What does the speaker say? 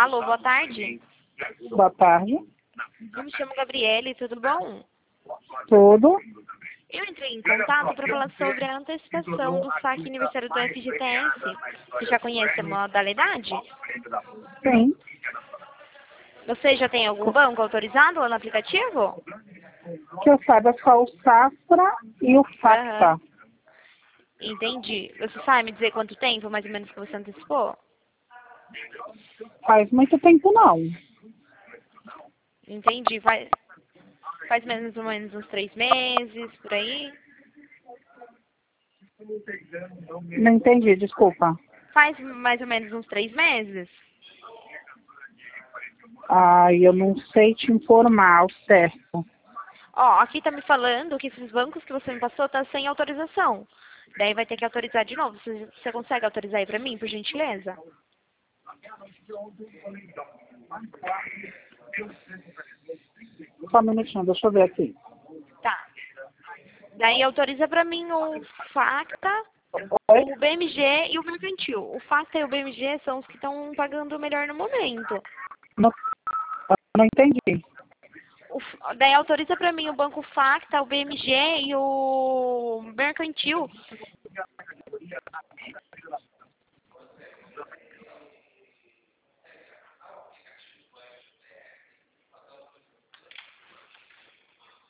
Alô, boa tarde. Boa tarde. Eu me chamo Gabriele, tudo bom? Tudo? Eu entrei em contato para falar sobre a antecipação do saque aniversário do FGTS. Você já conhece a modalidade? Sim. Você já tem algum banco autorizado lá no aplicativo? Que eu saiba só o Safra e o Facta. Aham. Entendi. Você sabe me dizer quanto tempo, mais ou menos, que você antecipou? Faz muito tempo não. Entendi. Faz mais ou menos uns 3 meses, por aí? Não entendi, desculpa. Faz mais ou menos uns 3 meses? Ai, eu não sei te informar ao certo. Ó, aqui tá me falando que esses bancos que você me passou tá sem autorização. Daí vai ter que autorizar de novo. Você consegue autorizar aí pra mim, por gentileza? Só um minutinho, deixa eu ver aqui. Tá. Daí autoriza pra mim o Facta, Oi? o BMG e o Mercantil. O Facta e o BMG são os que estão pagando melhor no momento. Não entendi. Daí autoriza pra mim o Banco Facta, o BMG e o Mercantil.